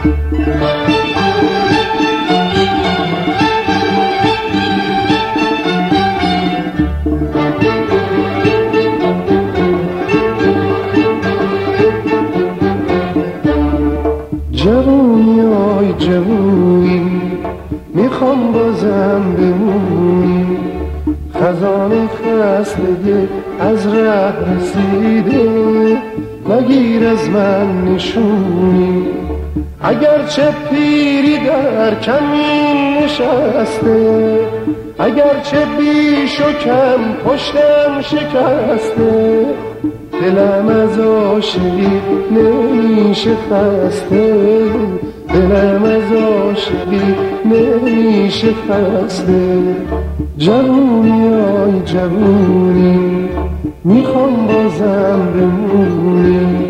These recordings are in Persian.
جوونی آی جوونی میخوام بازم بمونی، خزانه خستگی از ره رسیده، نگیر از من نشونی. اگرچه پیری در کمین نشسته، اگرچه بیش و کم پشتم شکسته، دلم از عاشقی نمیشه خسته، دلم از عاشقی نمیشه خسته. جوونی آی جوونی میخوام بازم بمونی.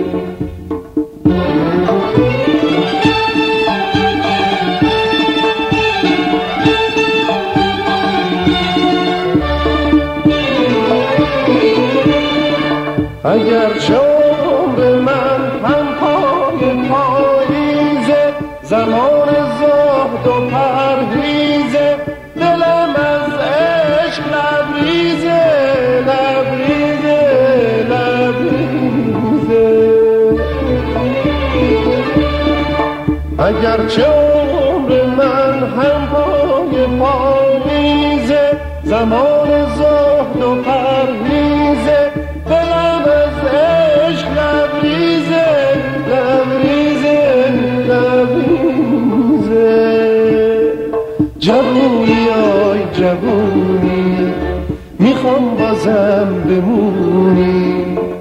اگرچه عمر من پای پاییزه، زمان زهد و پرهیزه، دلم از عشق لبریزه لبریزه لبریزه. اگرچه عمر من پای پاییزه، زمان زهد و پرهیزه، دلم از عشق لبریزه لبریزه لبریزه. جوونی آی جوونی میخوام بازم بمونی.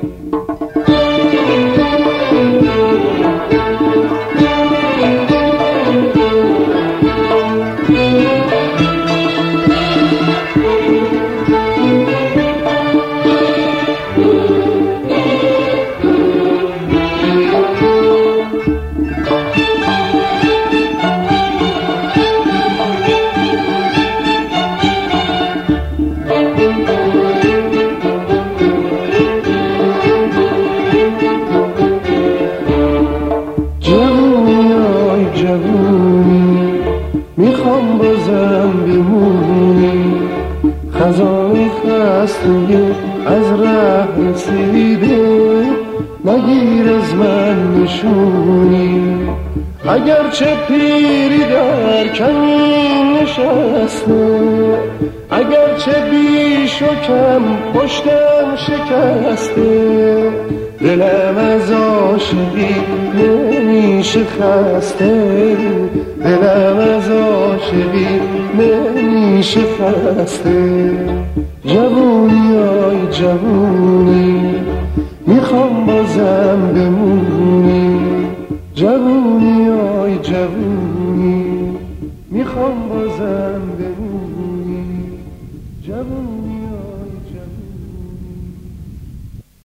میخوام بازم بمونی، خزانه خستگی از ره رسیده، نگیر از من نشونی. اگرچه پیری در کمین نشسته، اگرچه بیش و کم پشتم شکسته، دلم از عاشقی نمیشه خسته، دلم از عاشقی نمیشه خسته. جوونی آی جوونی میخوام بازم بمونی. جوونی آی جوونی میخوام بازم بمونی. جوونی